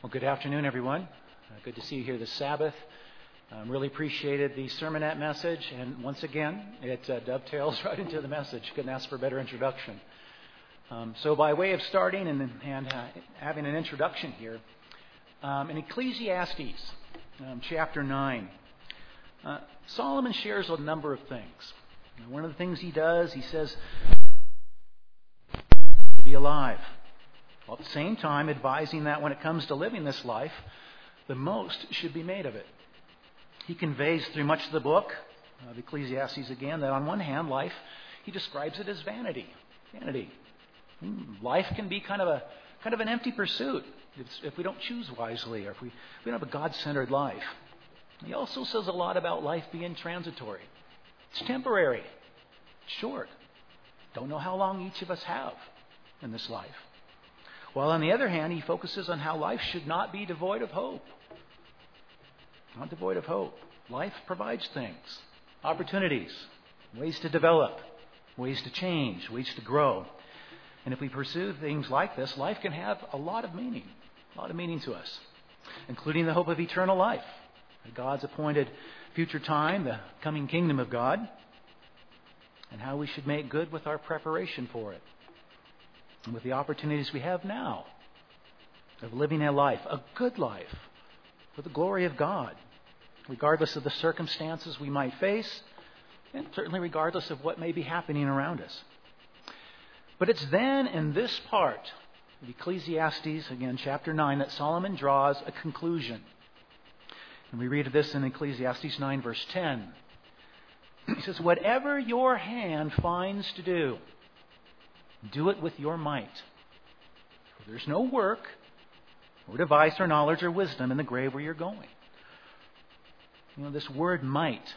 Well, good afternoon, everyone. Good to see you here this Sabbath. Really appreciated the sermonette message, and once again, it dovetails right into the message. Couldn't ask for a better introduction. So by way of starting and having an introduction here, in Ecclesiastes, chapter 9, Solomon shares a number of things. One of the things he does, he says, to be alive. While at the same time advising that when it comes to living this life, the most should be made of it. He conveys through much of the book of Ecclesiastes again that on one hand, life, he describes it as vanity. Vanity. Life can be kind of an empty pursuit if we don't choose wisely or if we don't have a God-centered life. He also says a lot about life being transitory. It's temporary. It's short. Don't know how long each of us have in this life. While on the other hand, he focuses on how life should not be devoid of hope. Not devoid of hope. Life provides things, opportunities, ways to develop, ways to change, ways to grow. And if we pursue things like this, life can have a lot of meaning to us, including the hope of eternal life, God's appointed future time, the coming kingdom of God, and how we should make good with our preparation for it. And with the opportunities we have now of living a life, a good life, for the glory of God, regardless of the circumstances we might face, and certainly regardless of what may be happening around us. But it's then in this part of Ecclesiastes, again, chapter 9, that Solomon draws a conclusion. And we read of this in Ecclesiastes 9, verse 10. He says, "Whatever your hand finds to do, do it with your might. For there's no work or device or knowledge or wisdom in the grave where you're going." You know, this word might.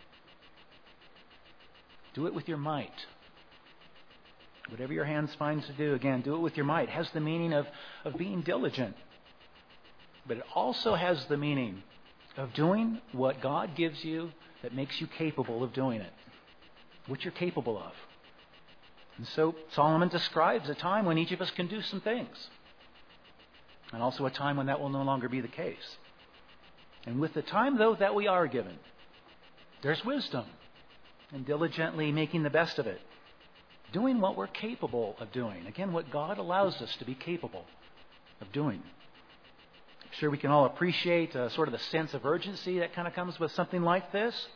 Do it with your might. Whatever your hands finds to do, again, do it with your might. It has the meaning of being diligent. But it also has the meaning of doing what God gives you that makes you capable of doing it. What you're capable of. And so Solomon describes a time when each of us can do some things. And also a time when that will no longer be the case. And with the time, though, that we are given, there's wisdom in diligently making the best of it. Doing what we're capable of doing. Again, what God allows us to be capable of doing. I'm sure we can all appreciate sort of the sense of urgency that kind of comes with something like this.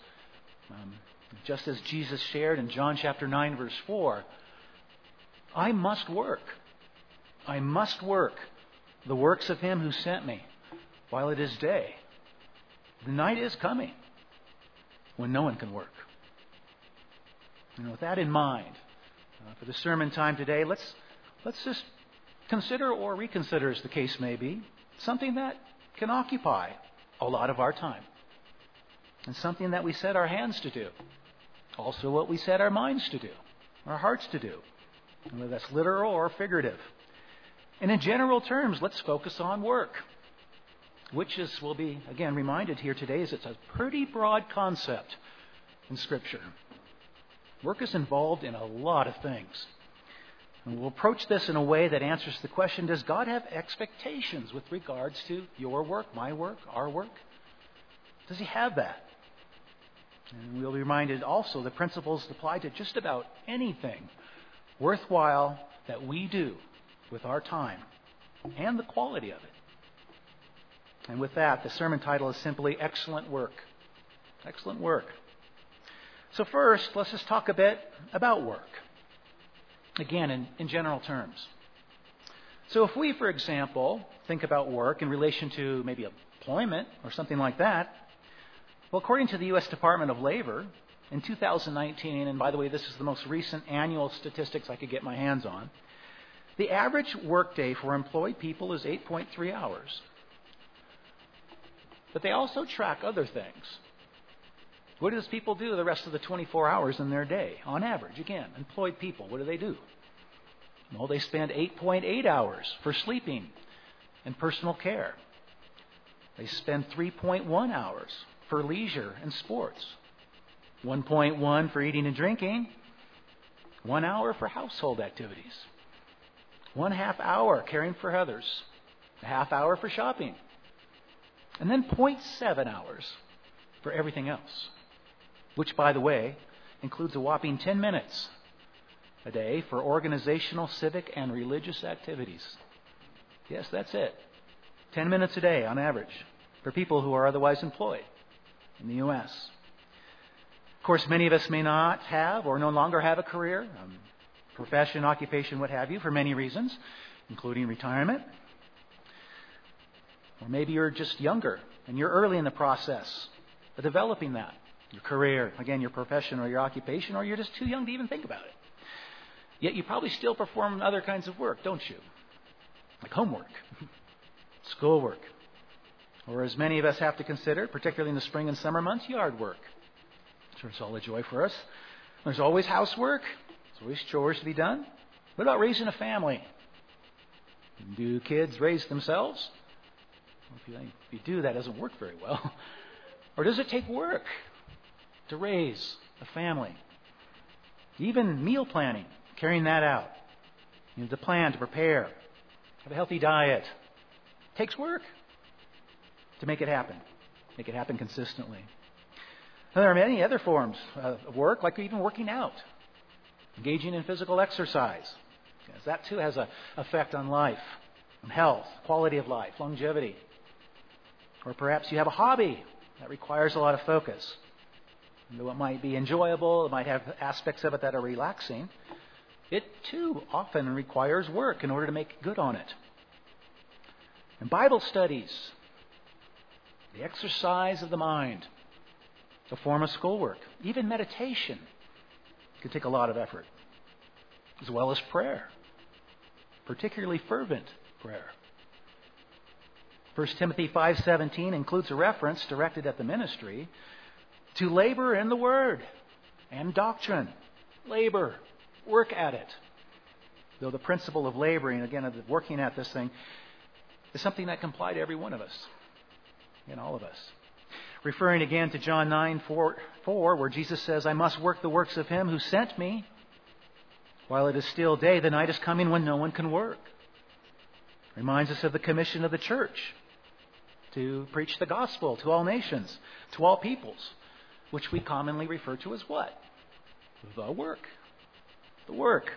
Just as Jesus shared in John chapter 9, verse 4, I must work. I must work the works of him who sent me while it is day. The night is coming when no one can work. And with that in mind, for the sermon time today, let's just consider or reconsider, as the case may be, something that can occupy a lot of our time. And something that we set our hands to do. Also what we set our minds to do, our hearts to do. Whether that's literal or figurative. And in general terms, let's focus on work. Which is, we'll be, again, reminded here today, is it's a pretty broad concept in Scripture. Work is involved in a lot of things. And we'll approach this in a way that answers the question, does God have expectations with regards to your work, my work, our work? Does he have that? And we'll be reminded also the principles apply to just about anything worthwhile that we do with our time and the quality of it. And with that, the sermon title is simply Excellent Work. Excellent work. So first, let's just talk a bit about work. Again, in general terms. So if we, for example, think about work in relation to maybe employment or something like that, well, according to the U.S. Department of Labor, in 2019, and by the way, this is the most recent annual statistics I could get my hands on, the average workday for employed people is 8.3 hours. But they also track other things. What do those people do the rest of the 24 hours in their day? On average, again, employed people, what do? Well, they spend 8.8 hours for sleeping and personal care. They spend 3.1 hours for leisure and sports. 1.1 for eating and drinking, 1 hour for household activities, 1/2 hour caring for others, a half hour for shopping, and then 0.7 hours for everything else, which, by the way, includes a whopping 10 minutes a day for organizational, civic, and religious activities. Yes, that's it. 10 minutes a day on average for people who are otherwise employed in the U.S. Of course, many of us may not have or no longer have a career, profession, occupation, what have you, for many reasons, including retirement. Or maybe you're just younger and you're early in the process of developing that, your career, again, your profession or your occupation, or you're just too young to even think about it. Yet you probably still perform other kinds of work, don't you? Like homework, schoolwork, or as many of us have to consider, particularly in the spring and summer months, yard work. Sure, it's all a joy for us. There's always housework. There's always chores to be done. What about raising a family? Do kids raise themselves? Well, if you do, that doesn't work very well. Or does it take work to raise a family? Even meal planning, carrying that out. You know, to plan, to prepare, have a healthy diet. It takes work to make it happen consistently. Now, there are many other forms of work, like even working out, engaging in physical exercise. Because that too has an effect on life, on health, quality of life, longevity. Or perhaps you have a hobby that requires a lot of focus. Though it might be enjoyable, it might have aspects of it that are relaxing, it too often requires work in order to make good on it. And Bible studies, the exercise of the mind, a form of schoolwork, even meditation can take a lot of effort, as well as prayer, particularly fervent prayer. 1 Timothy 5:17 includes a reference directed at the ministry to labor in the Word and doctrine. Labor, work at it. Though the principle of laboring, again, of working at this thing, is something that can apply to every one of us, and all of us. Referring again to John 9:4, where Jesus says, I must work the works of Him who sent me. While it is still day, the night is coming when no one can work. Reminds us of the commission of the church to preach the gospel to all nations, to all peoples, which we commonly refer to as what? The work. The work.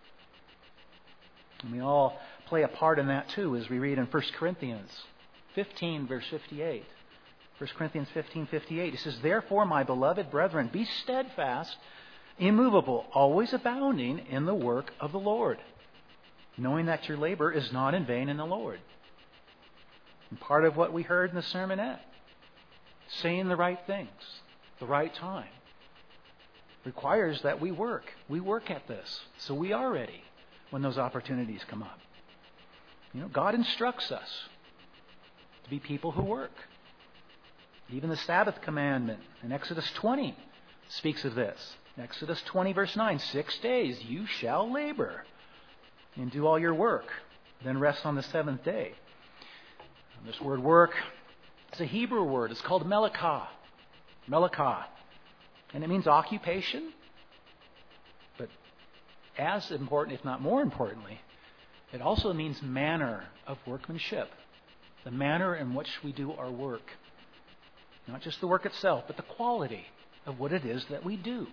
And we all play a part in that too, as we read in 1 Corinthians 15, verse 58. 1 Corinthians 15:58. It says, Therefore, my beloved brethren, be steadfast, immovable, always abounding in the work of the Lord, knowing that your labor is not in vain in the Lord. And part of what we heard in the sermonette, saying the right things, the right time, requires that we work. We work at this, so we are ready when those opportunities come up. You know, God instructs us to be people who work. Even the Sabbath commandment in Exodus 20 speaks of this. Exodus 20, verse 9, 6 days you shall labor and do all your work, then rest on the seventh day. And this word work is a Hebrew word. It's called melakah. Melakah. And it means occupation. But as important, if not more importantly, it also means manner of workmanship. The manner in which we do our work. Not just the work itself, but the quality of what it is that we do.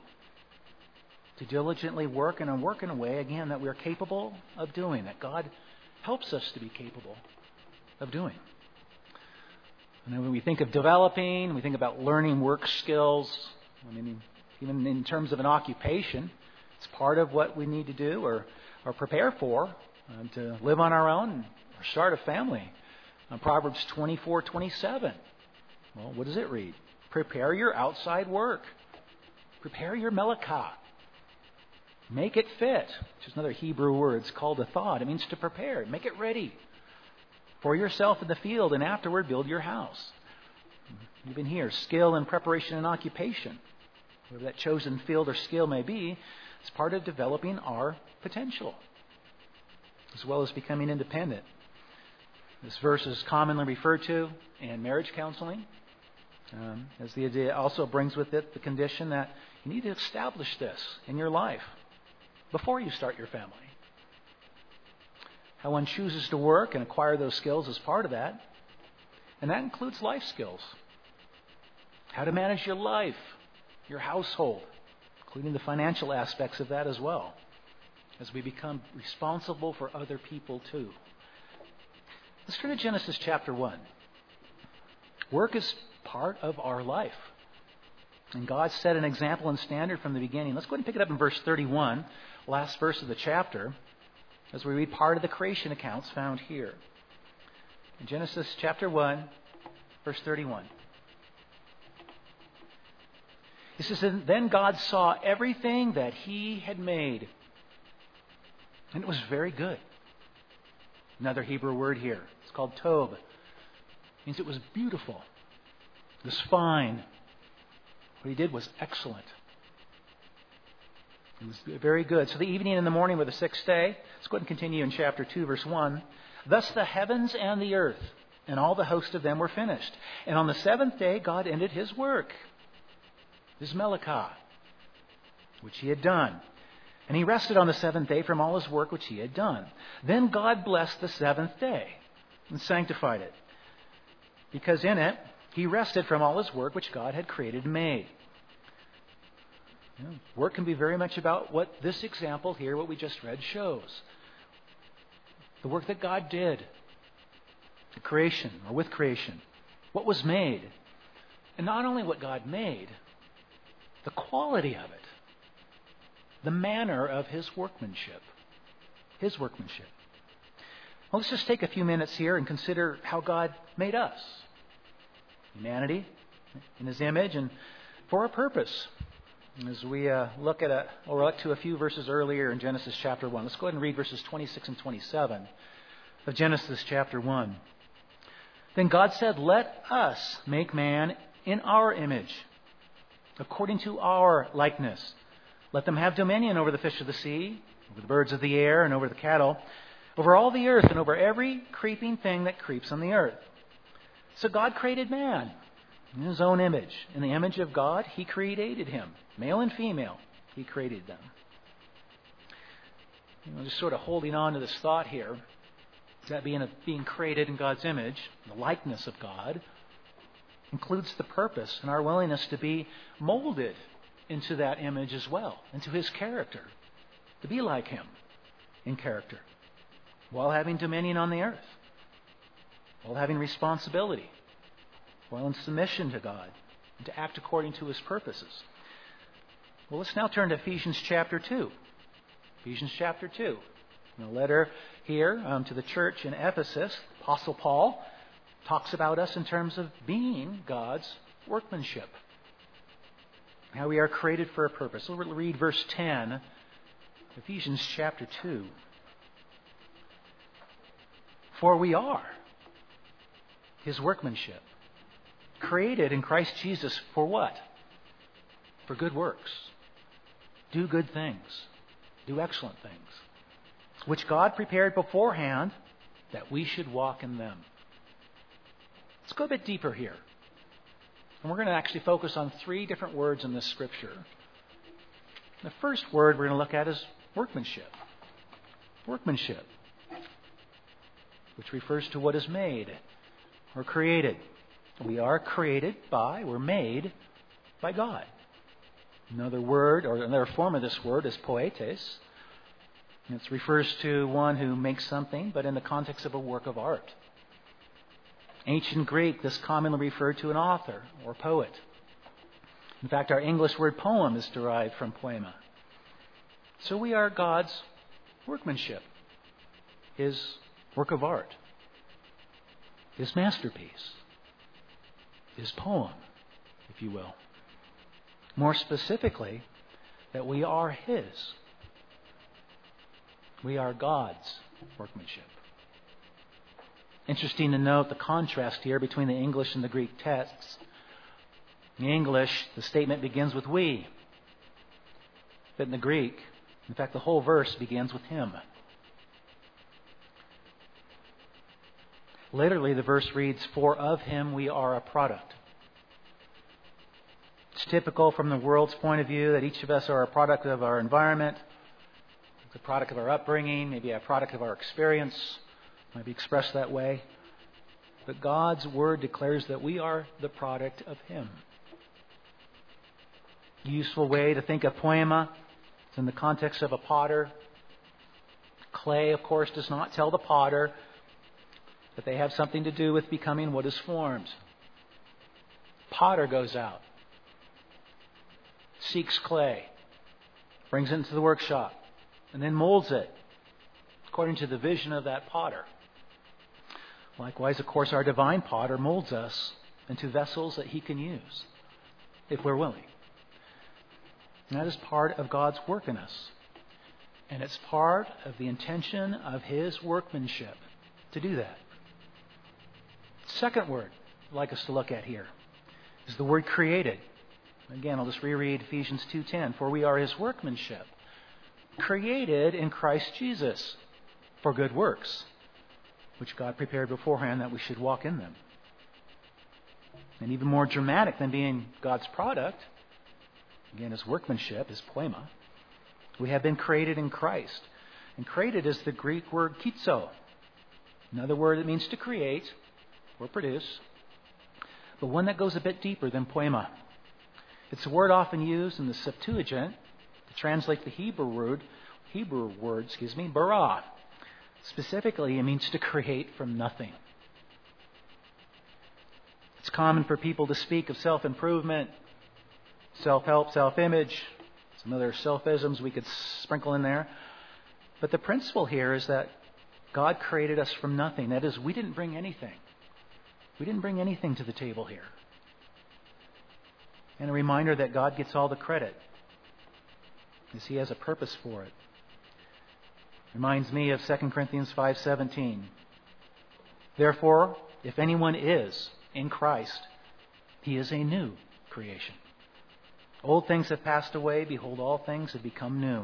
To diligently work and work in a way, again, that we are capable of doing, that God helps us to be capable of doing. And then when we think of developing, we think about learning work skills. I mean, even in terms of an occupation, it's part of what we need to do or prepare for to live on our own or start a family. Proverbs 24:27. Well, what does it read? Prepare your outside work. Prepare your melakah. Make it fit, which is another Hebrew word. It's called a thought. It means to prepare. Make it ready for yourself in the field, and afterward build your house. Even here, skill and preparation and occupation, whatever that chosen field or skill may be, is part of developing our potential, as well as becoming independent. This verse is commonly referred to in marriage counseling, as the idea also brings with it the condition that you need to establish this in your life before you start your family. how one chooses to work and acquire those skills is part of that. And that includes life skills. How to manage your life, your household, including the financial aspects of that as well, as we become responsible for other people too. Let's turn to Genesis chapter 1. Work is part of our life. And God set an example and standard from the beginning. Let's go ahead and pick it up in verse 31, last verse of the chapter, as we read part of the creation accounts found here. In Genesis chapter 1, verse 31. It says, "Then God saw everything that He had made, and it was very good." Another Hebrew word here. It's called tov. It means it was beautiful. It was fine. What He did was excellent. It was very good. So the evening and the morning were the sixth day. Let's go ahead and continue in chapter 2, verse 1. "Thus the heavens and the earth and all the host of them were finished. And on the seventh day God ended His work, His melachah, which He had done. And He rested on the seventh day from all His work which He had done. Then God blessed the seventh day and sanctified it, because in it He rested from all His work which God had created and made." Work can be very much about what this example here, what we just read, shows. The work that God did, the creation, or with creation, what was made. And not only what God made, the quality of it, the manner of His workmanship. His workmanship. Well, let's just take a few minutes here and consider how God made us. Humanity, in His image, and for a purpose. As we look to a few verses earlier in Genesis chapter 1. Let's go ahead and read verses 26 and 27 of Genesis chapter 1. "Then God said, 'Let us make man in our image, according to our likeness. Let them have dominion over the fish of the sea, over the birds of the air, and over the cattle, over all the earth, and over every creeping thing that creeps on the earth.' So God created man in His own image. In the image of God, He created him. Male and female, He created them." Just sort of holding on to this thought here, that being created in God's image, the likeness of God, includes the purpose and our willingness to be molded into that image as well, into His character, to be like Him in character, while having dominion on the earth, while having responsibility, while in submission to God, and to act according to His purposes. Well, let's now turn to Ephesians chapter 2. Ephesians chapter 2. In a letter here to the church in Ephesus, Apostle Paul talks about us in terms of being God's workmanship. How we are created for a purpose. We'll read verse 10, Ephesians chapter 2. "For we are His workmanship, created in Christ Jesus for what? For good works. Do good things. Do excellent things, which God prepared beforehand that we should walk in them." Let's go a bit deeper here. And we're going to actually focus on three different words in this scripture. The first word we're going to look at is workmanship. Workmanship, which refers to what is made or created. We are created we're made by God. Another word, or another form of this word, is poetes. And it refers to one who makes something, but in the context of a work of art. Ancient Greek, this commonly referred to an author or poet. In fact, our English word poem is derived from poema. So we are God's workmanship, His work of art, His masterpiece, His poem, if you will. More specifically, that we are His. We are God's workmanship. Interesting to note the contrast here between the English and the Greek texts. In English, the statement begins with we. But in the Greek, in fact, the whole verse begins with Him. Literally, the verse reads, "For of Him we are a product." It's typical from the world's point of view that each of us are a product of our environment, It's a product of our upbringing, maybe a product of our experience, might be expressed that way. But God's Word declares that we are the product of Him. A useful way to think of poema is in the context of a potter. Clay, of course, does not tell the potter that they have something to do with becoming what is formed. Potter goes out, seeks clay, brings it into the workshop, and then molds it according to the vision of that potter. Likewise, of course, our divine potter molds us into vessels that He can use if we're willing. And that is part of God's work in us. And it's part of the intention of His workmanship to do that. Second word I'd like us to look at here is the word created. Again, I'll just reread Ephesians 2:10. For we are His workmanship, created in Christ Jesus for good works, which God prepared beforehand that we should walk in them. And even more dramatic than being God's product, again, His workmanship, His poema, we have been created in Christ. And created is the Greek word kitzo. Another word that means to create or produce, but one that goes a bit deeper than poema. It's a word often used in the Septuagint to translate the Hebrew word, bara. Specifically, it means to create from nothing. It's common for people to speak of self-improvement, self-help, self-image, some other self-isms we could sprinkle in there. But the principle here is that God created us from nothing. That is, we didn't bring anything. We didn't bring anything to the table here. And a reminder that God gets all the credit, as He has a purpose for it. Reminds me of 2 Corinthians 5:17. Therefore, if anyone is in Christ, he is a new creation. Old things have passed away. Behold, all things have become new.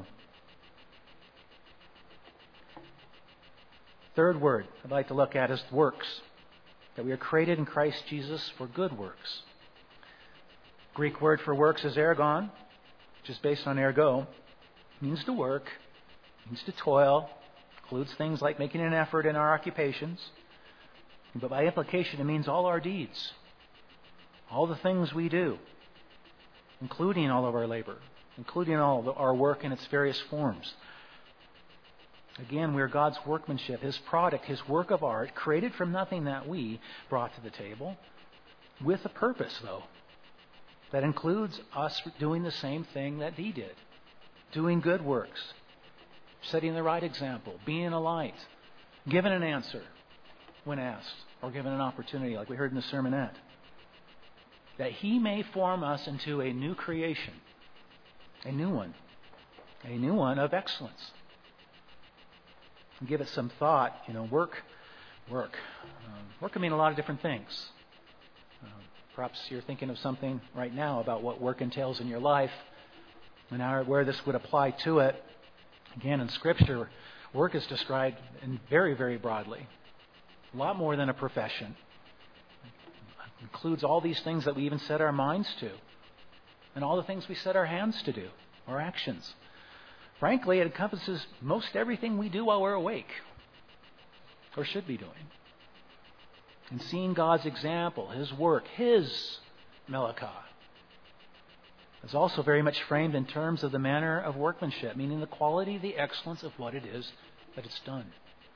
Third word I'd like to look at is works. That we are created in Christ Jesus for good works. Greek word for works is ergon, which is based on ergo. It means to work, means to toil, includes things like making an effort in our occupations. But by implication, it means all our deeds, all the things we do, including all of our labor, including all of our work in its various forms. Again, we are God's workmanship, His product, His work of art, created from nothing that we brought to the table, with a purpose, though, that includes us doing the same thing that He did, doing good works, setting the right example, being a light, giving an answer when asked, or given an opportunity, like we heard in the sermonette, that He may form us into a new creation, a new one of excellence. And give it some thought. Work can mean a lot of different things. Perhaps you're thinking of something right now about what work entails in your life and where this would apply to it. Again, in Scripture, work is described in very, very broadly. A lot more than a profession. It includes all these things that we even set our minds to, and all the things we set our hands to do, our actions. Frankly, it encompasses most everything we do while we're awake, or should be doing. And seeing God's example, His work, His melakah, is also very much framed in terms of the manner of workmanship, meaning the quality, the excellence of what it is that it's done.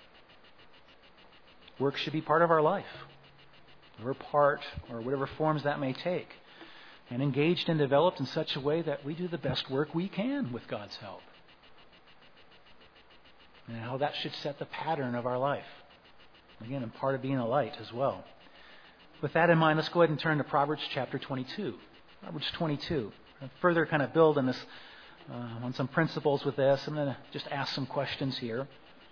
Work should be part of our life. We're part, or whatever forms that may take, and engaged and developed in such a way that we do the best work we can with God's help. And how that should set the pattern of our life. Again, and part of being a light as well. With that in mind, let's go ahead and turn to Proverbs chapter 22. Proverbs 22. I'll further kind of build on this, on some principles with this. I'm going to just ask some questions here.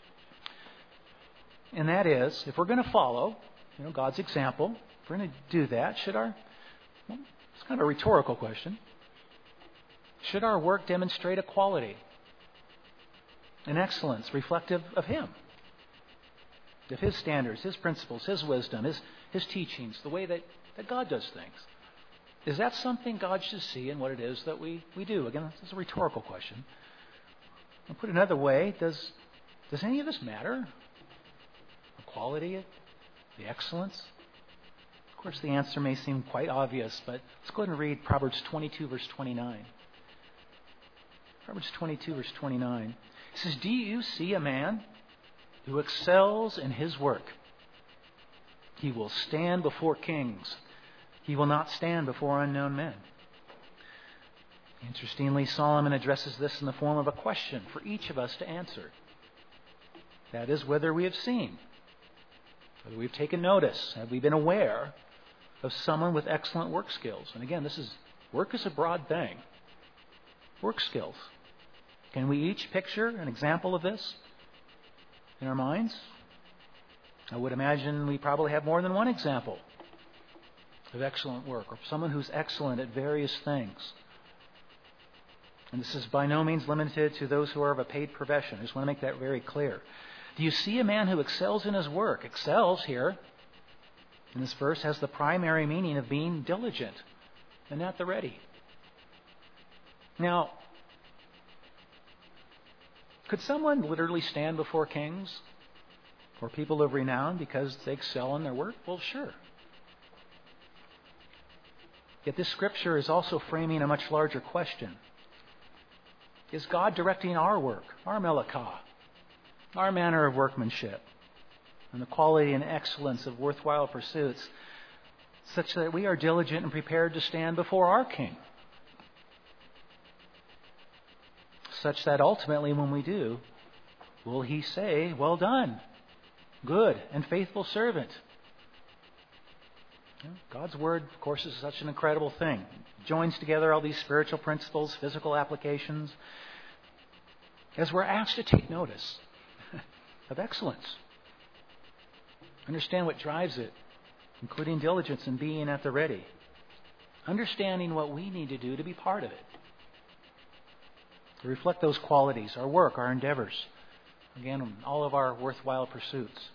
And that is, if we're going to follow, God's example, if we're going to do that, it's kind of a rhetorical question. Should our work demonstrate a quality, an excellence reflective of Him, of His standards, His principles, His wisdom, His teachings, the way that God does things? Is that something God should see in what it is that we do? Again, this is a rhetorical question. I'll put it another way, does any of this matter? The quality, the excellence? Of course, the answer may seem quite obvious, but let's go ahead and read Proverbs 22, verse 29. Proverbs 22, verse 29. It says, "Do you see a man who excels in his work? He will stand before kings. He will not stand before unknown men." Interestingly, Solomon addresses this in the form of a question for each of us to answer. That is, whether we have seen, whether we've taken notice, have we been aware of someone with excellent work skills. And again, work is a broad thing. Work skills. Can we each picture an example of this in our minds? I would imagine we probably have more than one example of excellent work, or someone who's excellent at various things. And this is by no means limited to those who are of a paid profession. I just want to make that very clear. Do you see a man who excels in his work? Excels here, in this verse, has the primary meaning of being diligent and at the ready. Now, could someone literally stand before kings or people of renown because they excel in their work? Well, sure. Yet this scripture is also framing a much larger question. Is God directing our work, our melakah, our manner of workmanship, and the quality and excellence of worthwhile pursuits such that we are diligent and prepared to stand before our King? Such that ultimately when we do, will He say, "Well done, good and faithful servant"? God's Word, of course, is such an incredible thing. It joins together all these spiritual principles, physical applications, as we're asked to take notice of excellence. Understand what drives it, including diligence and being at the ready. Understanding what we need to do to be part of it. To reflect those qualities, our work, our endeavors. Again, all of our worthwhile pursuits.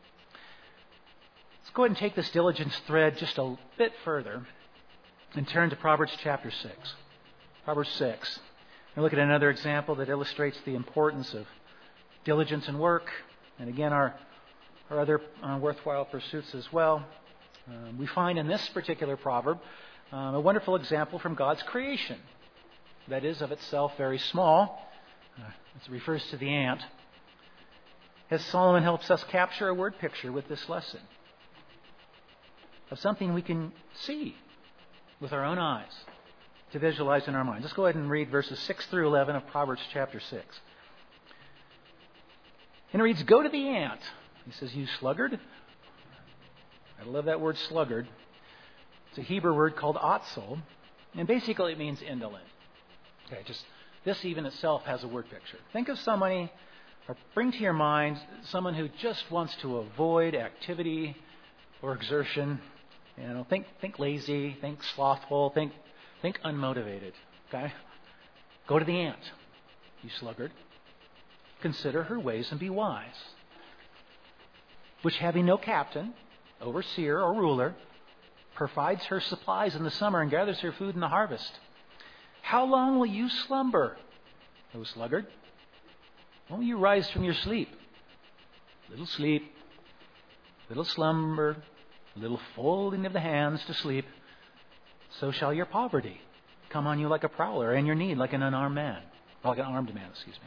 Let's go ahead and take this diligence thread just a bit further and turn to Proverbs chapter 6. Proverbs 6. And look at another example that illustrates the importance of diligence and work. And again, our other worthwhile pursuits as well. We find in this particular proverb a wonderful example from God's creation. That is, of itself, very small. It refers to the ant. As Solomon helps us capture a word picture with this lesson of something we can see with our own eyes, to visualize in our minds. Let's go ahead and read verses 6 through 11 of Proverbs chapter 6. And it reads, "Go to the ant." He says, "You sluggard." I love that word sluggard. It's a Hebrew word called otzel, and basically it means indolent. Okay, just this even itself has a word picture. Think of somebody, or bring to your mind someone who just wants to avoid activity or exertion. Think lazy, think slothful, think unmotivated. Okay? Go to the ant, you sluggard. Consider her ways and be wise. Which, having no captain, overseer, or ruler, provides her supplies in the summer and gathers her food in the harvest. How long will you slumber, O sluggard? When will you rise from your sleep? Little sleep, little slumber, little folding of the hands to sleep. So shall your poverty come on you like a prowler, and your need like an unarmed man. Or like an armed man, excuse me.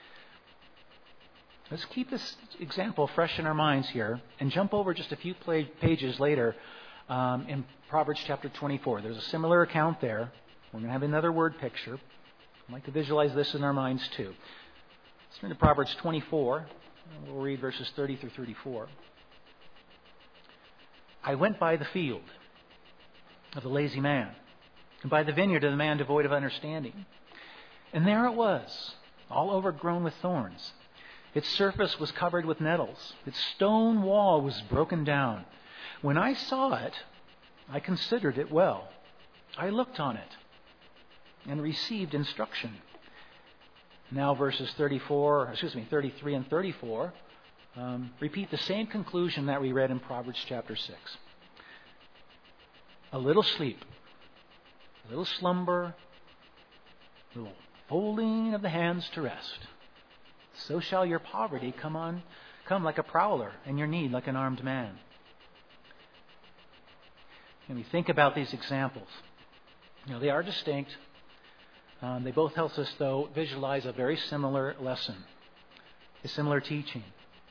Let's keep this example fresh in our minds here and jump over just a few pages later in Proverbs chapter 24. There's a similar account there. We're going to have another word picture. I'd like to visualize this in our minds too. Let's turn to Proverbs 24. And we'll read verses 30 through 34. "I went by the field of the lazy man, and by the vineyard of the man devoid of understanding. And there it was, all overgrown with thorns. Its surface was covered with nettles. Its stone wall was broken down. When I saw it, I considered it well. I looked on it and received instruction." Now verses 33 and 34 repeat the same conclusion that we read in Proverbs chapter 6. A little sleep, a little slumber, a little folding of the hands to rest. so shall your poverty come like a prowler, and your need like an armed man. And we think about these examples. They are distinct. They both help us, though, visualize a very similar lesson, a similar teaching.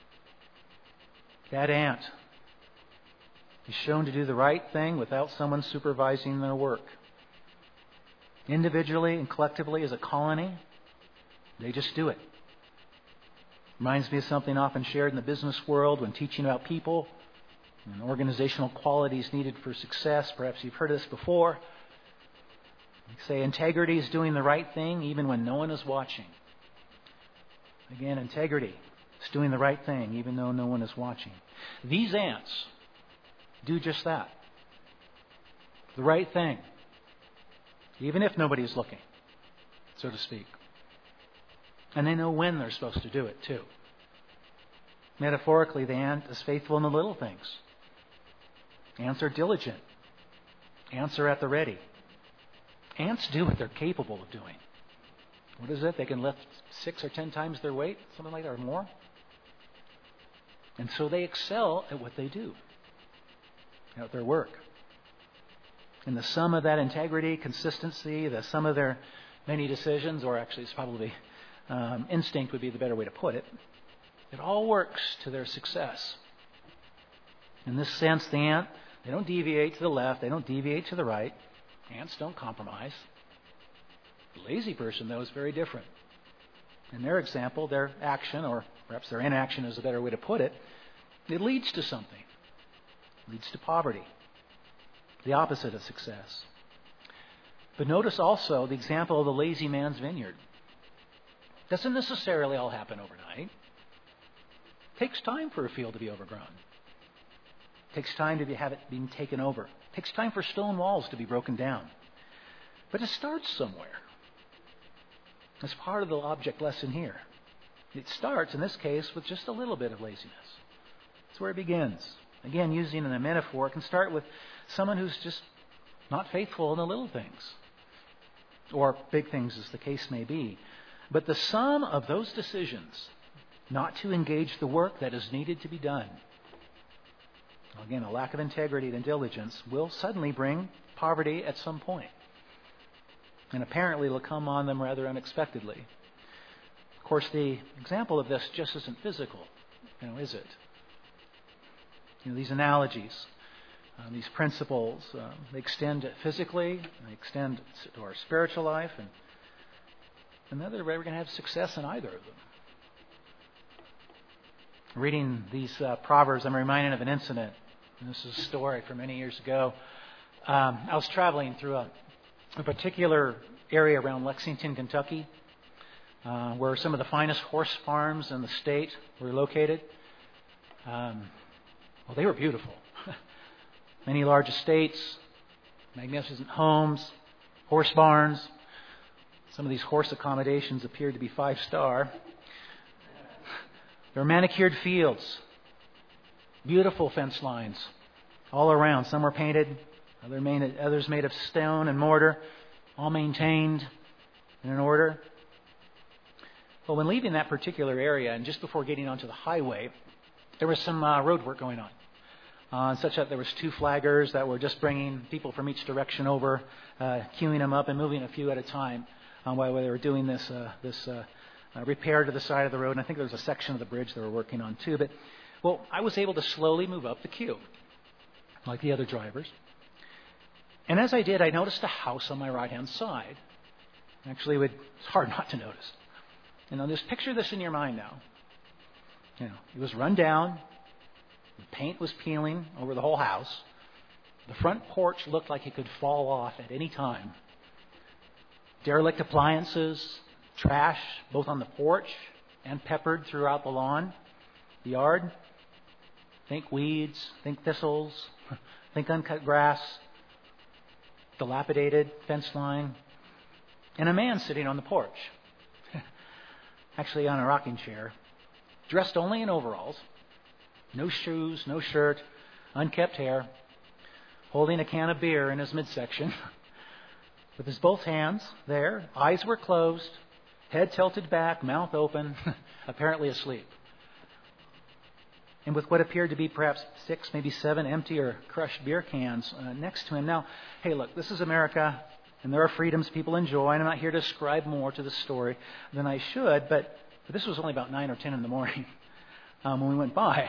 That ant is shown to do the right thing without someone supervising their work. Individually and collectively as a colony, they just do it. Reminds me of something often shared in the business world when teaching about people and organizational qualities needed for success. Perhaps you've heard this before. They say integrity is doing the right thing even when no one is watching. Again, integrity is doing the right thing even though no one is watching. These ants do just that. The right thing. Even if nobody is looking, so to speak. And they know when they're supposed to do it, too. Metaphorically, the ant is faithful in the little things. Ants are diligent. Ants are at the ready. Ants do what they're capable of doing. What is it? They can lift 6 or 10 times their weight, something like that, or more. And so they excel at what they do, at their work. And the sum of that integrity, consistency, the sum of their many decisions, or actually it's probably instinct would be the better way to put it, it all works to their success. In this sense, the ant, they don't deviate to the left, they don't deviate to the right. Ants don't compromise. The lazy person, though, is very different. In their example, their action, or perhaps their inaction is a better way to put it, it leads to something. It leads to poverty. The opposite of success. But notice also the example of the lazy man's vineyard. Doesn't necessarily all happen overnight. It takes time for a field to be overgrown. It takes time to have it being taken over. It takes time for stone walls to be broken down. But it starts somewhere. That's part of the object lesson here. It starts, in this case, with just a little bit of laziness. That's where it begins. Again, using a metaphor, it can start with someone who's just not faithful in the little things. Or big things, as the case may be. But the sum of those decisions not to engage the work that is needed to be done, again, a lack of integrity and diligence, will suddenly bring poverty at some point. And apparently it'll come on them rather unexpectedly. Of course, the example of this just isn't physical, is it? These analogies, these principles, they extend physically, they extend to our spiritual life, and whether we're going to have success in either of them. Reading these Proverbs, I'm reminded of an incident. And this is a story from many years ago. I was traveling through a particular area around Lexington, Kentucky, where some of the finest horse farms in the state were located. Well, they were beautiful. Many large estates, magnificent homes, horse barns. Some of these horse accommodations appeared to be 5-star. There were manicured fields, beautiful fence lines all around. Some were painted, others made of stone and mortar, all maintained in an order. Well, when leaving that particular area and just before getting onto the highway, there was some road work going on. Such that there was 2 flaggers that were just bringing people from each direction over, queuing them up and moving a few at a time while they were doing this repair to the side of the road. And I think there was a section of the bridge they were working on too. But, I was able to slowly move up the queue, like the other drivers. And as I did, I noticed a house on my right-hand side. Actually, it's hard not to notice. Just picture this in your mind now. It was run down. The paint was peeling over the whole house. The front porch looked like it could fall off at any time. Derelict appliances, trash, both on the porch and peppered throughout the lawn, the yard. Think weeds, think thistles, think uncut grass, dilapidated fence line, and a man sitting on the porch, actually on a rocking chair, dressed only in overalls, no shoes, no shirt, unkept hair, holding a can of beer in his midsection, with his both hands there, eyes were closed, head tilted back, mouth open, apparently asleep. And with what appeared to be perhaps 6, maybe 7 empty or crushed beer cans next to him. Now, hey, look, this is America, and there are freedoms people enjoy, and I'm not here to ascribe more to the story than I should, but this was only about 9 or 10 in the morning when we went by.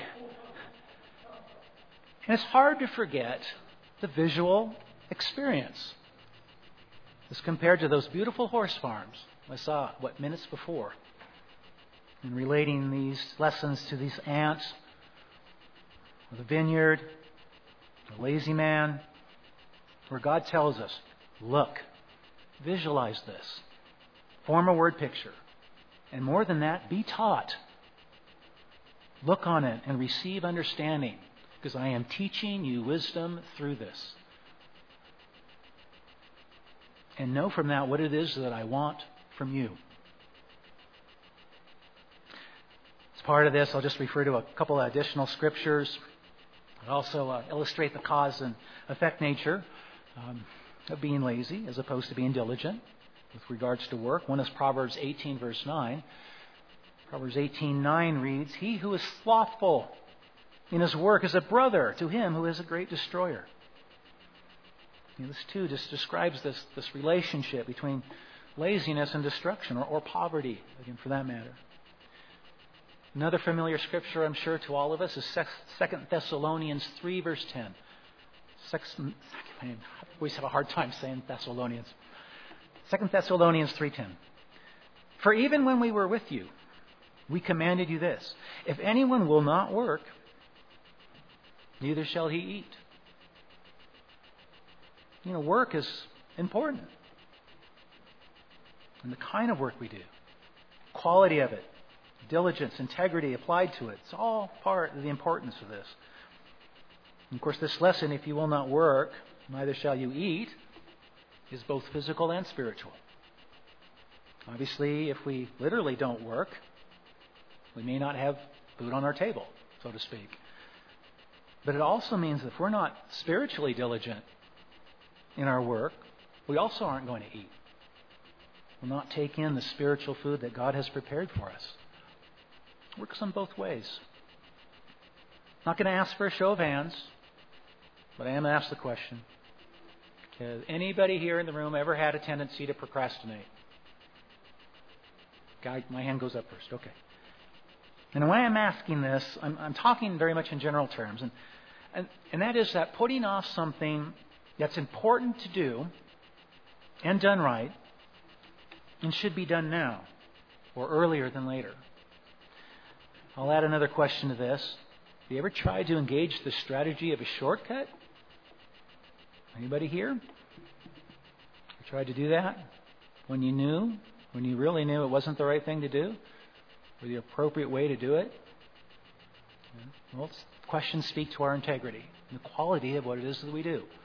And it's hard to forget the visual experience as compared to those beautiful horse farms I saw, minutes before. And relating these lessons to these ants, or the vineyard, the lazy man, where God tells us, look, visualize this, form a word picture, and more than that, be taught. Look on it and receive understanding, because I am teaching you wisdom through this. And know from that what it is that I want from you. As part of this, I'll just refer to a couple of additional scriptures. I'll also illustrate the cause and effect nature of being lazy as opposed to being diligent with regards to work. One is Proverbs 18, verse 9. Proverbs 18:9 reads, "He who is slothful in his work is a brother to him who is a great destroyer." This too just describes this relationship between laziness and destruction, or poverty, again, for that matter. Another familiar scripture, I'm sure, to all of us is 2 Thessalonians 3, verse 10. I always have a hard time saying Thessalonians. 2 Thessalonians 3:10. "For even when we were with you, we commanded you this: if anyone will not work, neither shall he eat." Work is important. And the kind of work we do, quality of it, diligence, integrity applied to it, it's all part of the importance of this. And of course, this lesson, if you will not work, neither shall you eat, is both physical and spiritual. Obviously, if we literally don't work, we may not have food on our table, so to speak. But it also means that if we're not spiritually diligent in our work, we also aren't going to eat. We'll not take in the spiritual food that God has prepared for us. It works on both ways. I'm not going to ask for a show of hands, but I am going to ask the question. Has anybody here in the room ever had a tendency to procrastinate? Guy, my hand goes up first. Okay. And why I'm asking this, I'm talking very much in general terms, and that is that putting off something that's important to do and done right and should be done now or earlier than later. I'll add another question to this. Have you ever tried to engage the strategy of a shortcut? Anybody here? Tried to do that when you really knew it wasn't the right thing to do, or the appropriate way to do it? Well, questions speak to our integrity and the quality of what it is that we do.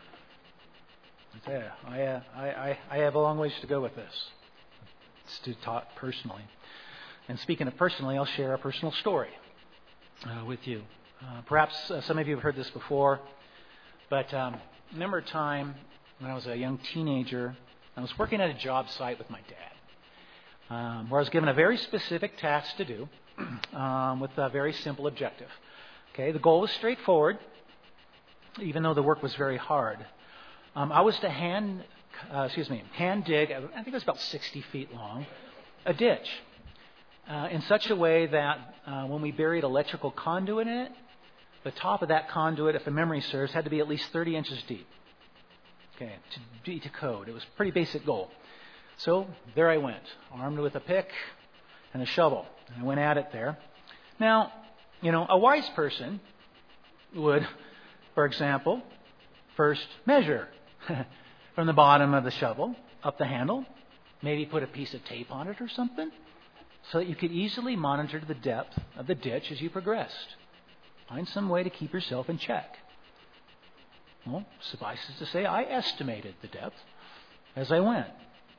I have a long ways to go with this. It's to talk personally. And speaking of personally, I'll share a personal story with you. Perhaps some of you have heard this before, but I remember a time when I was a young teenager. I was working at a job site with my dad, where I was given a very specific task to do with a very simple objective. Okay, the goal was straightforward, even though the work was very hard. I was to hand dig, I think it was about 60 feet long, a ditch in such a way that when we buried electrical conduit in it, the top of that conduit, if the memory serves, had to be at least 30 inches deep. Okay, to code. It was a pretty basic goal. So there I went, armed with a pick and a shovel. And I went at it there. Now, a wise person would, for example, first measure from the bottom of the shovel up the handle, maybe put a piece of tape on it or something, so that you could easily monitor the depth of the ditch as you progressed. Find some way to keep yourself in check. Well, suffices to say, I estimated the depth as I went.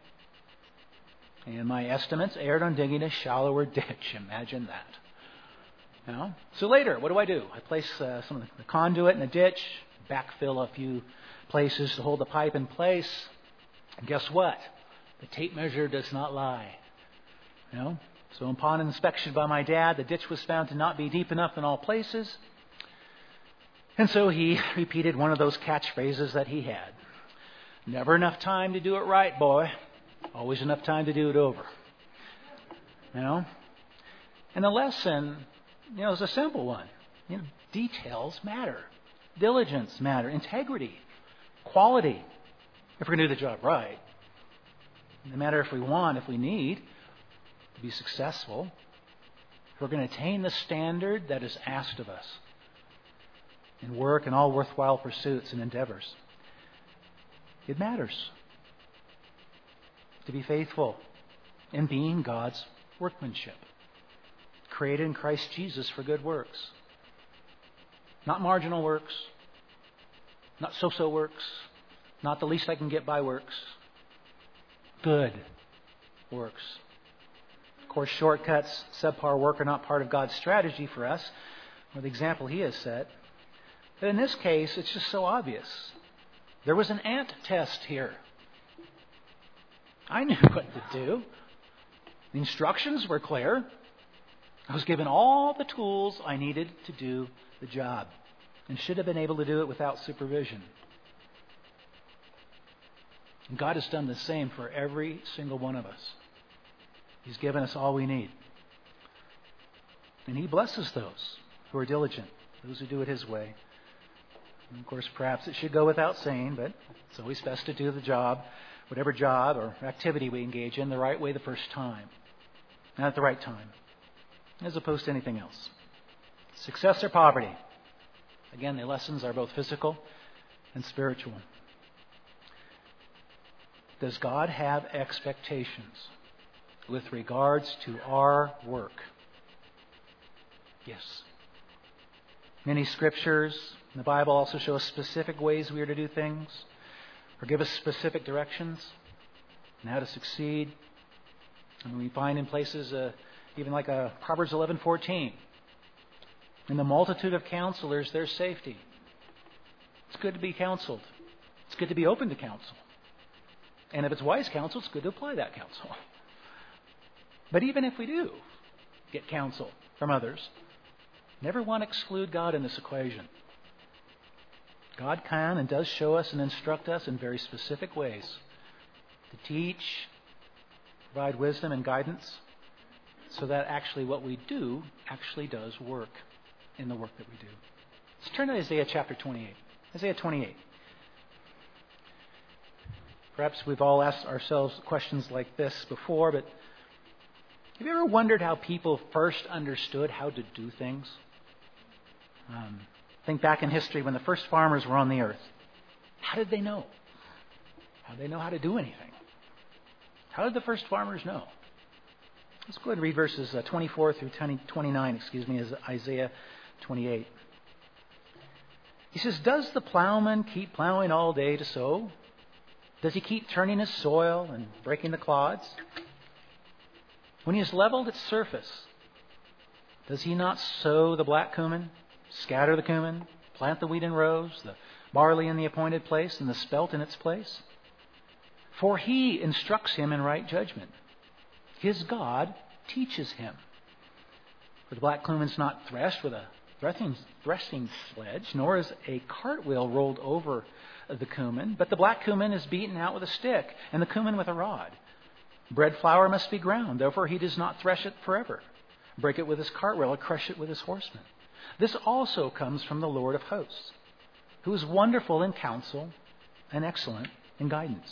And my estimates erred on digging a shallower ditch. Imagine that. So later, what do? I place some of the conduit in the ditch, backfill a few places to hold the pipe in place. And guess what? The tape measure does not lie. You know? So upon inspection by my dad, the ditch was found to not be deep enough in all places. And so he repeated one of those catchphrases that he had. Never enough time to do it right, boy. Always enough time to do it over. You know? And the lesson, is a simple one. Details matter. Diligence matter. Integrity. Quality. If we're going to do the job right. No matter if we need to be successful. If we're going to attain the standard that is asked of us in work and all worthwhile pursuits and endeavors. It matters to be faithful in being God's workmanship, created in Christ Jesus for good works. Not marginal works, not so-so works, not the least I can get by works. Good works. Of course, shortcuts, subpar work are not part of God's strategy for us, or the example He has set. But in this case, it's just so obvious. There was an ant test here. I knew what to do. The instructions were clear. I was given all the tools I needed to do the job and should have been able to do it without supervision. And God has done the same for every single one of us. He's given us all we need. And He blesses those who are diligent, those who do it His way. And of course, perhaps it should go without saying, but it's always best to do the job, whatever job or activity we engage in, the right way the first time. And at the right time, as opposed to anything else. Success or poverty. Again, the lessons are both physical and spiritual. Does God have expectations with regards to our work? Yes. Many scriptures in the Bible also show us specific ways we are to do things, or give us specific directions on how to succeed. And we find in places, even like Proverbs 11:14, in the multitude of counselors, there's safety. It's good to be counseled. It's good to be open to counsel. And if it's wise counsel, it's good to apply that counsel. But even if we do get counsel from others, never want to exclude God in this equation. God can and does show us and instruct us in very specific ways to teach, provide wisdom and guidance, so that actually what we do actually does work in the work that we do. Let's turn to Isaiah chapter 28. Isaiah 28. Perhaps we've all asked ourselves questions like this before, but have you ever wondered how people first understood how to do things? Think back in history when the first farmers were on the earth. How did they know? How did they know how to do anything? How did the first farmers know? Let's go ahead and read verses 24 through 29, as Isaiah 28. He says, "Does the plowman keep plowing all day to sow? Does he keep turning his soil and breaking the clods? When he has leveled its surface, does he not sow the black cumin, scatter the cumin, plant the wheat in rows, the barley in the appointed place, and the spelt in its place? For he instructs him in right judgment. His God teaches him. For the black cumin is not threshed with a threshing sledge, nor is a cartwheel rolled over the cumin, but the black cumin is beaten out with a stick, and the cumin with a rod. Bread flour must be ground, therefore he does not thresh it forever, break it with his cartwheel, or crush it with his horsemen. This also comes from the Lord of hosts, who is wonderful in counsel and excellent in guidance."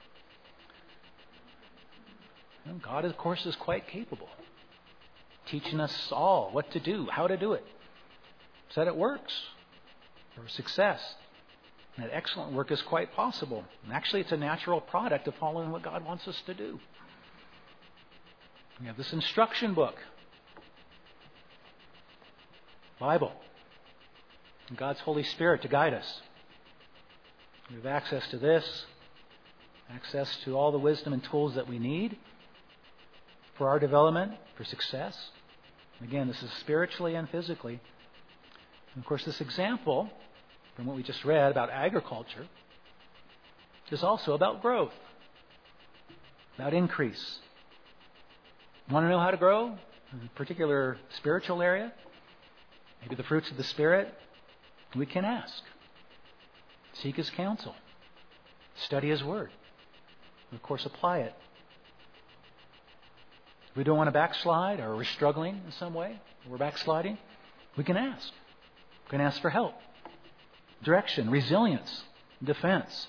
God, of course, is quite capable, teaching us all what to do, how to do it, so that it works for success. And that excellent work is quite possible. And actually, it's a natural product of following what God wants us to do. We have this instruction book, Bible, and God's Holy Spirit to guide us. We have access to this, access to all the wisdom and tools that we need for our development, for success. And again, this is spiritually and physically. And of course, this example from what we just read about agriculture is also about growth, about increase, Want to know how to grow in a particular spiritual area? Maybe the fruits of the Spirit? We can ask. Seek His counsel. Study His Word. And of course, apply it. If we don't want to backslide, or we're struggling in some way, or we're backsliding, we can ask. We can ask for help, direction, resilience, defense.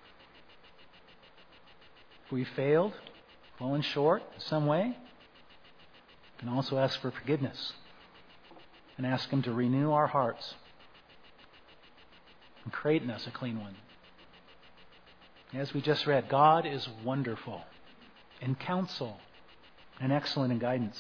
If we failed, fallen short in some way, we can also ask for forgiveness and ask Him to renew our hearts and create in us a clean one. As we just read, God is wonderful in counsel and excellent in guidance.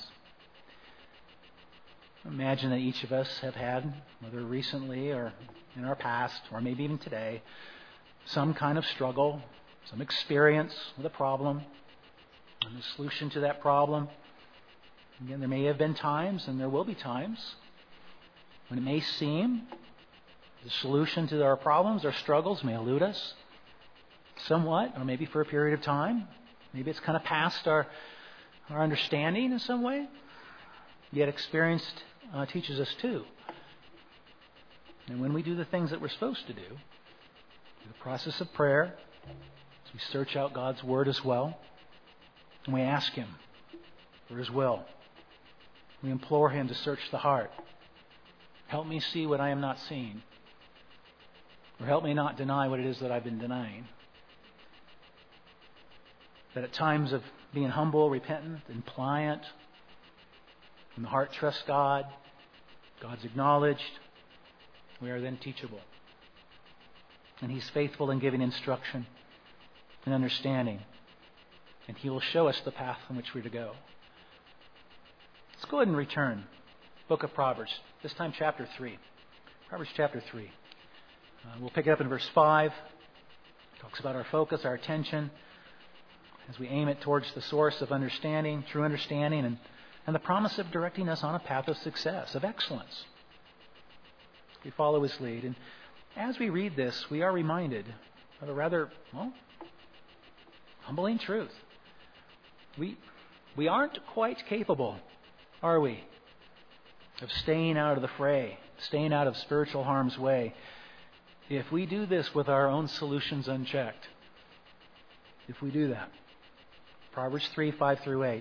Imagine that each of us have had, whether recently or in our past, or maybe even today, some kind of struggle, some experience with a problem, and the solution to that problem. Again, there may have been times, and there will be times, when it may seem the solution to our problems, our struggles may elude us somewhat, or maybe for a period of time. Maybe it's kind of past our understanding in some way. Yet experience teaches us too. And when we do the things that we're supposed to do, through the process of prayer, as we search out God's Word as well, and we ask Him for His will, we implore Him to search the heart. Help me see what I am not seeing. Or help me not deny what it is that I've been denying. That at times of being humble, repentant, and pliant, when the heart trusts God, God's acknowledged, we are then teachable. And He's faithful in giving instruction and understanding. And He will show us the path in which we're to go. Let's go ahead and return. Book of Proverbs, this time chapter 3. Proverbs chapter 3. We'll pick it up in verse 5. It talks about our focus, our attention, as we aim it towards the source of understanding, true understanding, and the promise of directing us on a path of success, of excellence. We follow His lead. And as we read this, we are reminded of a rather, humbling truth. We aren't quite capable, are we, of staying out of the fray, staying out of spiritual harm's way, if we do this with our own solutions unchecked. If we do that. Proverbs 3, 5 through 8.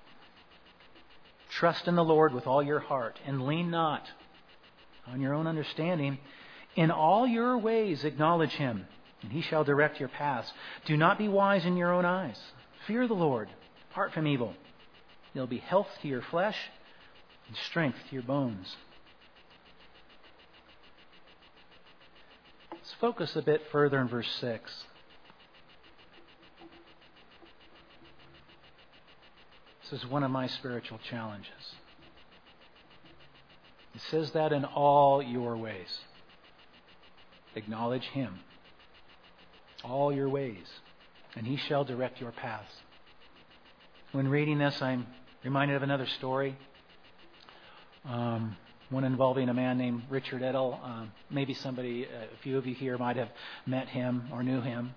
Trust in the Lord with all your heart, and lean not on your own understanding. In all your ways acknowledge Him, and He shall direct your paths. Do not be wise in your own eyes. Fear the Lord. Depart from evil. There will be health to your flesh and strength to your bones. Let's focus a bit further in verse 6. This is one of my spiritual challenges. It says that in all your ways. Acknowledge Him. All your ways. And He shall direct your paths. When reading this, I'm reminded of another story. One involving a man named Richard Edel. Maybe a few of you here might have met him or knew him.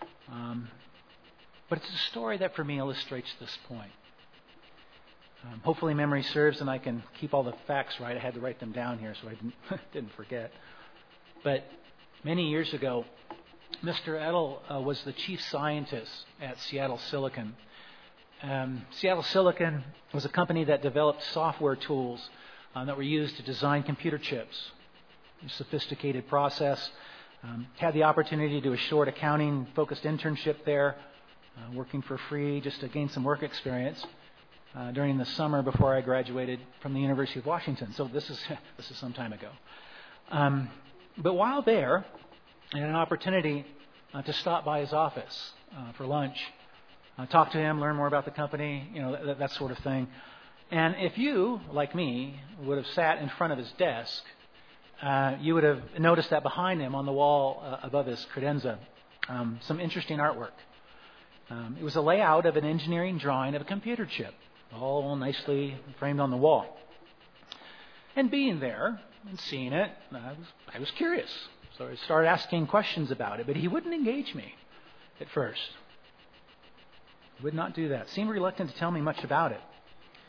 But it's a story that for me illustrates this point. Hopefully memory serves and I can keep all the facts right. I had to write them down here so I didn't forget. But many years ago, Mr. Edel was the chief scientist at Seattle Silicon. Seattle Silicon was a company that developed software tools that were used to design computer chips. A sophisticated process. Had the opportunity to do a short accounting-focused internship there, working for free just to gain some work experience during the summer before I graduated from the University of Washington. So this is some time ago. But while there, I had an opportunity to stop by his office for lunch, talk to him, learn more about the company, that sort of thing. And if you, like me, would have sat in front of his desk, you would have noticed that behind him on the wall above his credenza, some interesting artwork. It was a layout of an engineering drawing of a computer chip, all nicely framed on the wall. And being there and seeing it, I was curious. So I started asking questions about it, but he wouldn't engage me at first. He would not do that. Seemed reluctant to tell me much about it.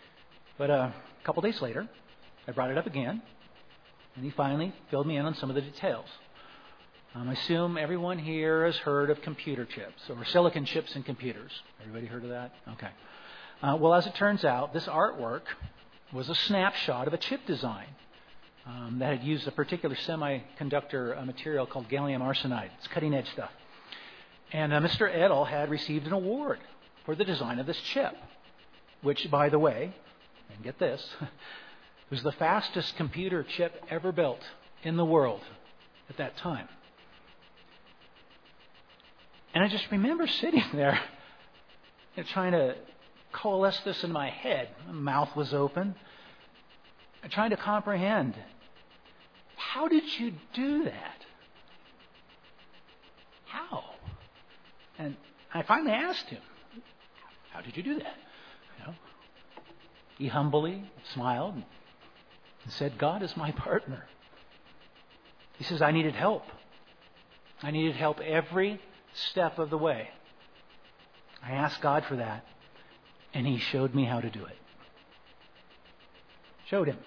But a couple days later, I brought it up again, and he finally filled me in on some of the details. I assume everyone here has heard of computer chips or silicon chips in computers. Everybody heard of that? Okay. Well, as it turns out, this artwork was a snapshot of a chip design that had used a particular semiconductor material called gallium arsenide. It's cutting edge stuff. And Mr. Edel had received an award for the design of this chip, which, by the way, and get this, was the fastest computer chip ever built in the world at that time. And I just remember sitting there trying to coalesce this in my head. My mouth was open. I'm trying to comprehend. How did you do that? How? And I finally asked him, how did you do that? He humbly smiled and said, God is my partner. He says, I needed help. I needed help every step of the way. I asked God for that, and He showed me how to do it. Showed Him.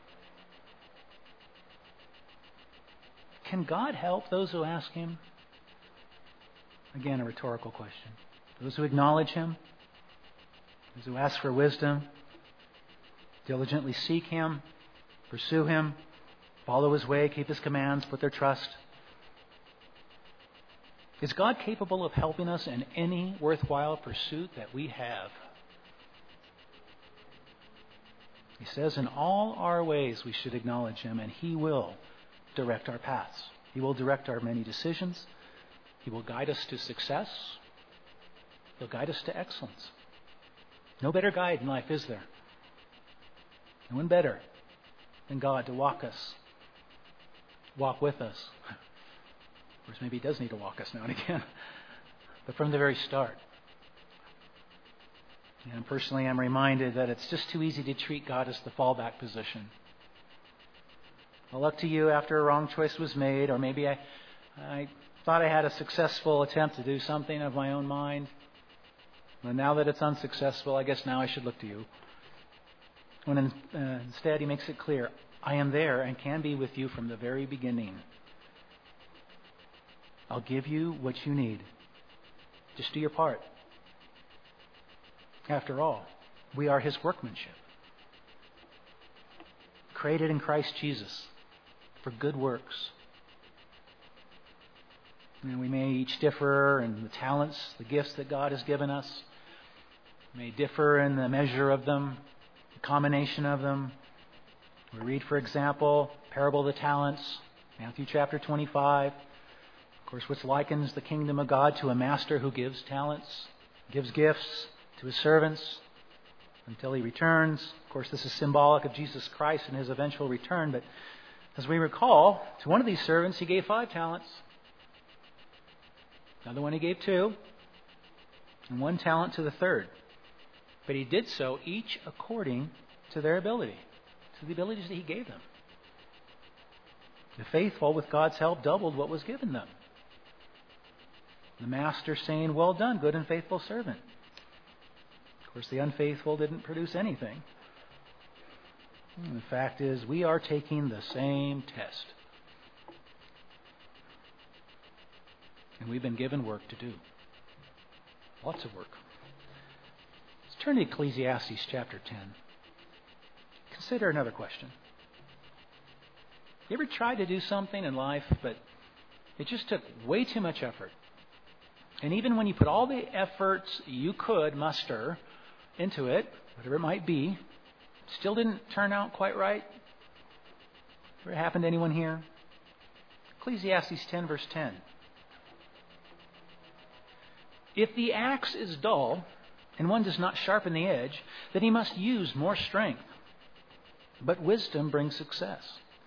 Can God help those who ask Him? Again, a rhetorical question. Those who acknowledge Him, those who ask for wisdom, diligently seek Him, pursue Him, follow His way, keep His commands, put their trust. Is God capable of helping us in any worthwhile pursuit that we have? He says in all our ways we should acknowledge Him, and He will direct our paths. He will direct our many decisions. He will guide us to success. He'll guide us to excellence. No better guide in life, is there? No one better than God to walk with us. Of course, maybe He does need to walk us now and again, but from the very start. And personally, I'm reminded that it's just too easy to treat God as the fallback position. Well, up to you after a wrong choice was made, or maybe I thought I had a successful attempt to do something of my own mind. But now that it's unsuccessful, I guess now I should look to you. When instead He makes it clear, I am there and can be with you from the very beginning. I'll give you what you need. Just do your part. After all, we are His workmanship, created in Christ Jesus for good works. And we may each differ in the talents, the gifts that God has given us. We may differ in the measure of them, the combination of them. We read, for example, parable of the talents, Matthew chapter 25. Of course, which likens the kingdom of God to a master who gives talents, gives gifts to his servants until He returns. Of course, this is symbolic of Jesus Christ and His eventual return. But as we recall, to one of these servants He gave 5 talents. Another one He gave 2. And 1 talent to the third. But He did so each according to their ability, to the abilities that He gave them. The faithful, with God's help, doubled what was given them. The master saying, well done, good and faithful servant. Of course, the unfaithful didn't produce anything. And the fact is, we are taking the same test. And we've been given work to do. Lots of work. Let's turn to Ecclesiastes chapter 10. Consider another question. You ever tried to do something in life, but it just took way too much effort? And even when you put all the efforts you could muster into it, whatever it might be, it still didn't turn out quite right? Ever happened to anyone here? Ecclesiastes 10 verse 10. If the axe is dull and one does not sharpen the edge, then he must use more strength. But wisdom brings success.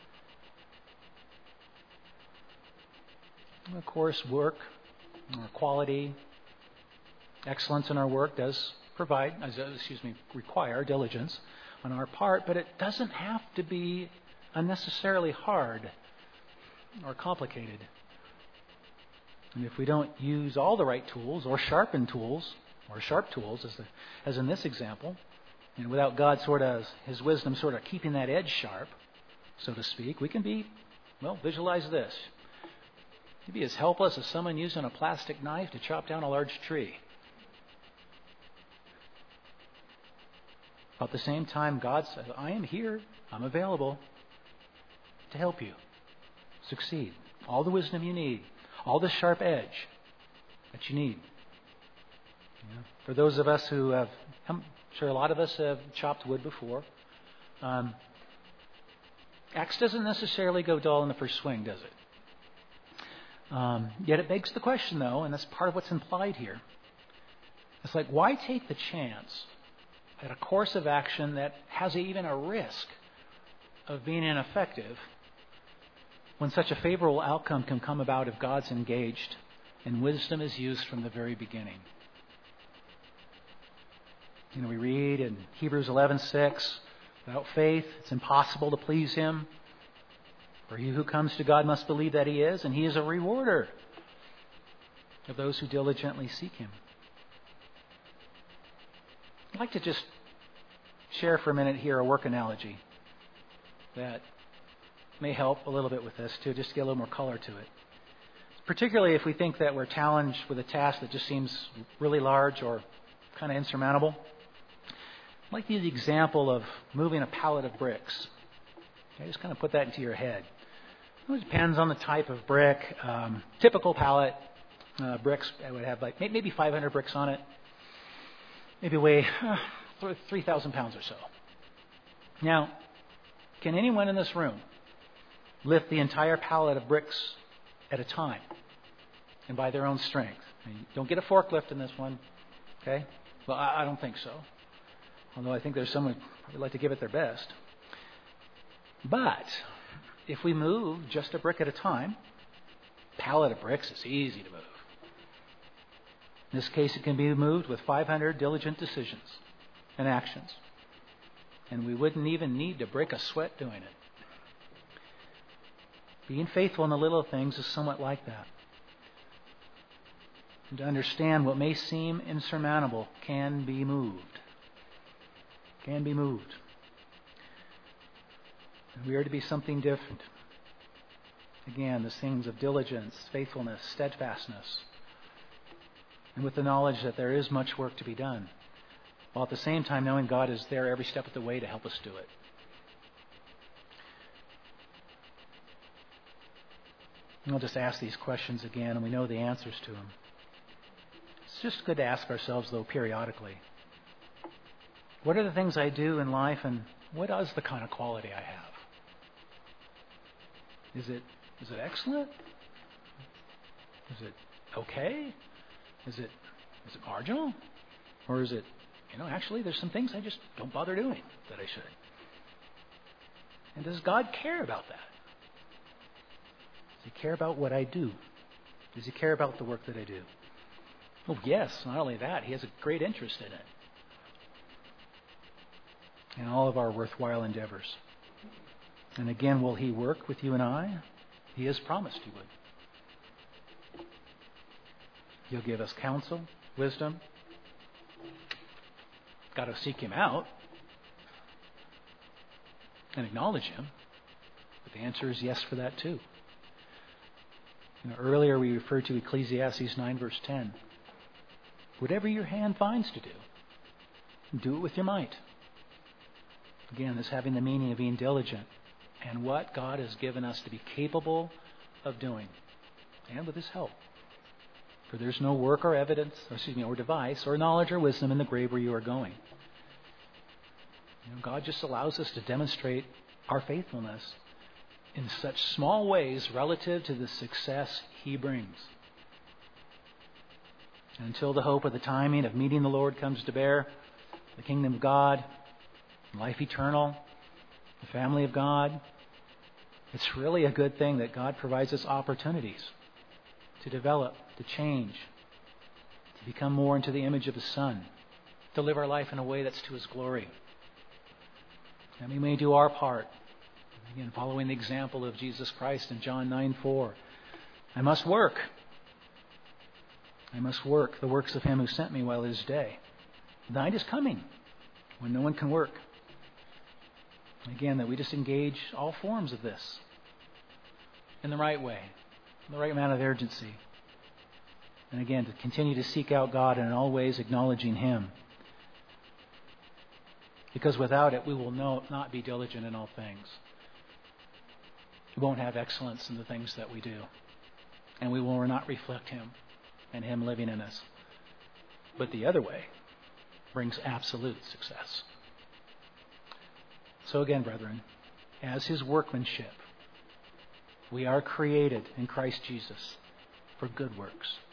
Of course, work, or quality, excellence in our work does require diligence on our part, but it doesn't have to be unnecessarily hard or complicated. And if we don't use all the right tools or sharpen tools, or sharp tools, as in this example, And without God His wisdom sort of keeping that edge sharp, so to speak, we can be, visualize this. You'd be as helpless as someone using a plastic knife to chop down a large tree. At the same time, God says, I am here, I'm available to help you succeed. All the wisdom you need, all the sharp edge that you need. For those of us who have, I'm sure a lot of us have chopped wood before. Axe doesn't necessarily go dull in the first swing, does it? Yet it begs the question, though, and that's part of what's implied here. It's like, why take the chance at a course of action that has even a risk of being ineffective when such a favorable outcome can come about if God's engaged and wisdom is used from the very beginning? We read in Hebrews 11:6, without faith it's impossible to please Him. For he who comes to God must believe that He is, and He is a rewarder of those who diligently seek Him. I'd like to just share for a minute here a work analogy that may help a little bit with this too, just to get a little more color to it. Particularly if we think that we're challenged with a task that just seems really large or kind of insurmountable. I'd like to use the example of moving a pallet of bricks. Okay, just kind of put that into your head. It depends on the type of brick. Typical pallet bricks, I would have like maybe 500 bricks on it. Maybe weigh 3,000 pounds or so. Now, can anyone in this room lift the entire pallet of bricks at a time and by their own strength? You don't get a forklift in this one. Okay? Well, I don't think so. Although I think there's someone who would like to give it their best. But if we move just a brick at a time, pallet of bricks is easy to move. In this case, it can be moved with 500 diligent decisions and actions. And we wouldn't even need to break a sweat doing it. Being faithful in the little things is somewhat like that. And to understand what may seem insurmountable can be moved. Can be moved. And we are to be something different. Again, the things of diligence, faithfulness, steadfastness, and with the knowledge that there is much work to be done, while at the same time knowing God is there every step of the way to help us do it. And we'll just ask these questions again, and we know the answers to them. It's just good to ask ourselves, though, periodically. What are the things I do in life, and what is the kind of quality I have? Is it excellent? Is it okay? Is it marginal? Or is it, actually there's some things I just don't bother doing that I should? And does God care about that? Does He care about what I do? Does He care about the work that I do? Oh, yes, not only that, He has a great interest in it. In all of our worthwhile endeavors. And again, will He work with you and I? He has promised He would. He'll give us counsel, wisdom. Got to seek Him out and acknowledge Him. But the answer is yes for that too. Earlier we referred to Ecclesiastes 9 verse 10. Whatever your hand finds to do it with your might. Again, this having the meaning of being diligent and what God has given us to be capable of doing, and with His help. For there's no work or evidence, or device, or knowledge or wisdom in the grave where you are going. God just allows us to demonstrate our faithfulness in such small ways relative to the success He brings. And until the hope of the timing of meeting the Lord comes to bear, the kingdom of God, life eternal, the family of God, it's really a good thing that God provides us opportunities to develop, to change, to become more into the image of His Son, to live our life in a way that's to His glory. And we may do our part, again, following the example of Jesus Christ in John 9:4. I must work. I must work the works of Him who sent me while it is day. The night is coming when no one can work. Again, that we just engage all forms of this in the right way, in the right amount of urgency. And again, to continue to seek out God and in all ways acknowledging Him. Because without it, we will not be diligent in all things. We won't have excellence in the things that we do. And we will not reflect Him and Him living in us. But the other way brings absolute success. So again, brethren, as His workmanship, we are created in Christ Jesus for good works,